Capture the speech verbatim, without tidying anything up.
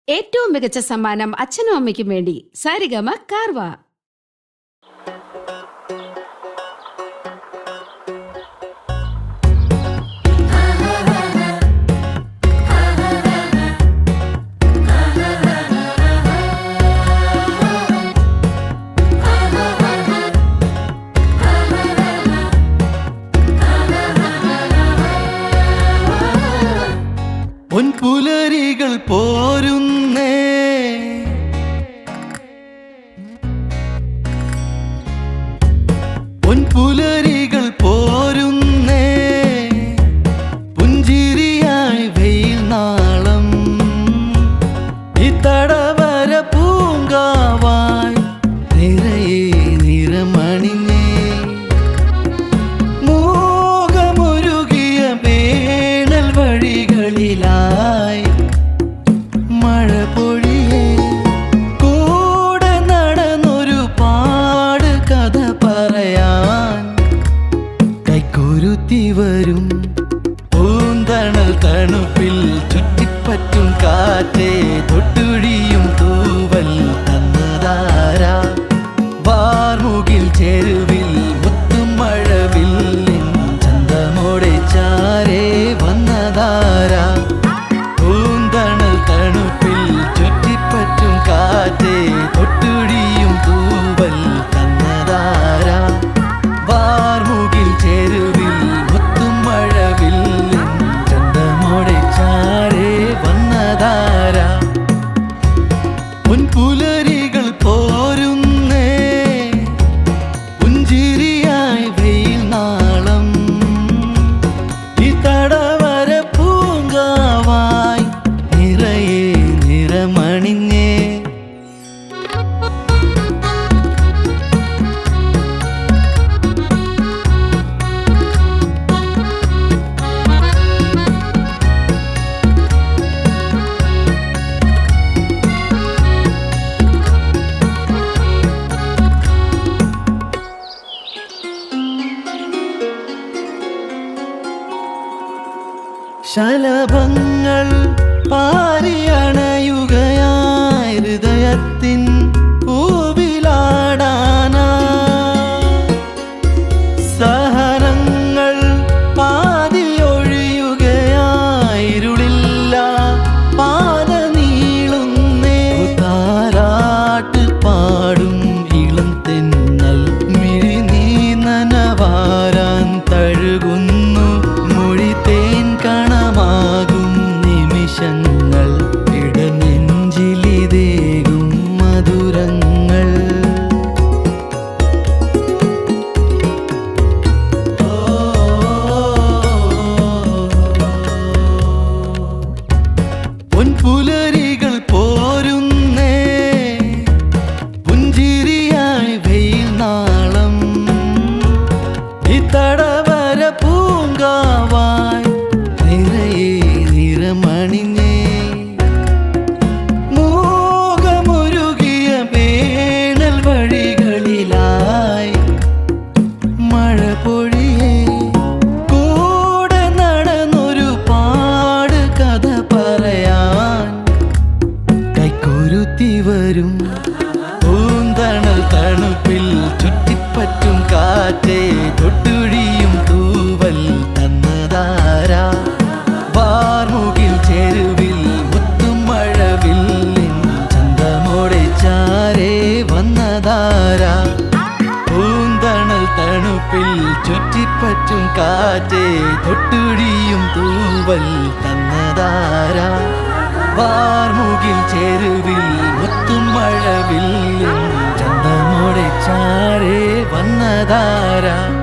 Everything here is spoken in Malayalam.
ഏറ്റവും മികച്ച സമ്മാനം അച്ഛനും അമ്മയ്ക്കും വേണ്ടി സാരിഗമ കാർവ. പൊൻപുലരികൾ പോരുന്നേ, പൊൻപുലരികൾ പോരുന്നേ, പുഞ്ചിരിയായി വെയിൽ നാളം ഈ തടവര പൂങ്കാവായി നിറയെ നിറമണിഞ്ഞേ, മൂകമുരുകിയ വേണൽ വഴികളിലായി മഴ പൊഴിയേ, കൂടെ നടന്നൊരു പാട് കഥ പറയാൻ കൈക്കുരുത്തി വരും പൂന്തണൽ തണുപ്പിൽ ചുറ്റിപ്പറ്റും കാറ്റേ, തൊട്ടുഴിയും തൂവൽ തന്നതാരാ, വാർമുകിൽ ചെരുവിൽ മുത്തും മഴവില്ലിൻ ചന്തമോടെ ചാരേ വന്നതാരാ, പൂന്തണൽ തണുപ്പിൽ ചുറ്റിപ്പറ്റും കാറ്റേ, തൊട്ടുഴിയും തൂവൽ തന്നതാരാ, വാർമുകിൽ ചെരുവിൽ മുത്തും മഴവില്ലിൻ ചന്തമോടെ ചാരേ വന്നതാരാ. പൊൻപുലരികൾ പോരുന്നേ, പുഞ്ചിരിയായി വെയിൽ നാളം ഈ തടവര പൂങ്കാവായി നിറയെ നിറമണിഞ്ഞേ. ശലഭങ്ങൾ പാരിയണയുകയായി ഹൃദയത്തിൻ പൂവിലാടാനാ, സഹനങ്ങൾ പാതിയൊഴിയുകയായി ഇരുളില്ല പാത നീളുന്നേ, താരാട്ട് പാടും ഇളം തെന്നൽ മിഴി നീ നനവാരാൻ തഴുകുന്നു, മൊഴി തേൻ കണമാകും നിമിഷങ്ങൾ ഇടനെഞ്ചിലിതേകും മധുരങ്ങൾ. പൊൻപുലരികൾ പോരുന്നേ, പുഞ്ചിരിയായി വെയിൽ നാളം ഈ തടവര പൂങ്കാവായി നിറയെ നിറമണിഞ്ഞേ, മൂകമുരുകിയ വേണൽ വഴികളിലായി മഴ പൊഴിയേ, കൂടെ നടന്നൊരു പാട് കഥ പറയാൻ കൈക്കുരുത്തി വരും പൂന്തണൽ തണുപ്പിൽ ചുറ്റിപ്പറ്റും കാറ്റേ, തൊട്ടുഴിയും തൂവൽ തന്നതാരാ, വാർമുകിൽ ചെരുവിൽ മുത്തും മഴവില്ലിൻ ചന്തമോടെ ചാരേ വന്നതാരാ, പൂന്തണൽ തണുപ്പിൽ ചുറ്റിപ്പറ്റും കാറ്റേ, തൊട്ടുഴിയും തൂവൽ തന്നതാരാ, വാർമുകിൽ ചെരുവിൽ മുത്തും മഴവില്ലിൻ ചന്തമോടെ ചാരേ വന്നതാരാ.